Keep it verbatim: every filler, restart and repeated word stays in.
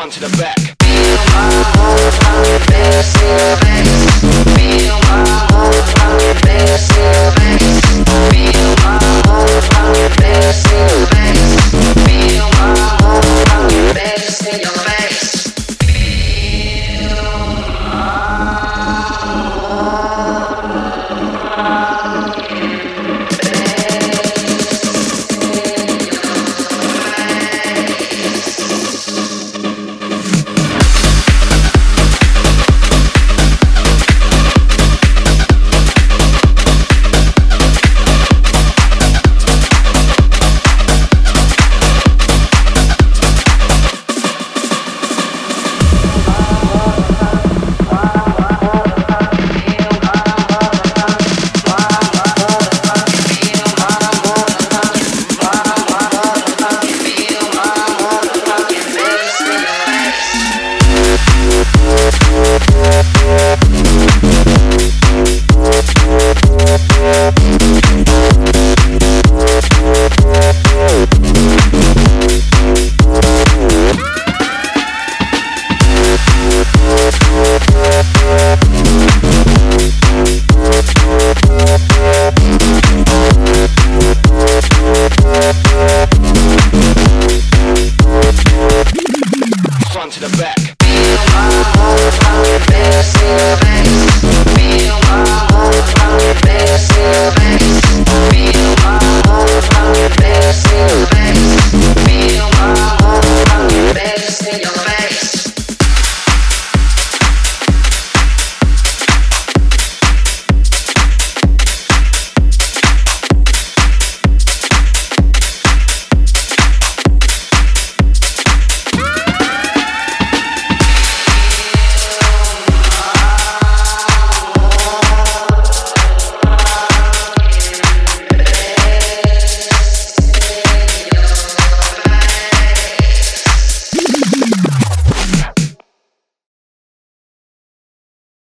front to the back. Feel my heart pounding, bass in your face. Feel my heart pounding, bass in your face. Feel my heart pounding, bass in your face. Feel my heart pounding, bass in your face. Front to the back. Feel my heart pounding, bass in your face. Feel my heart pounding, bass in your face. Feel my heart pounding, bass in your face.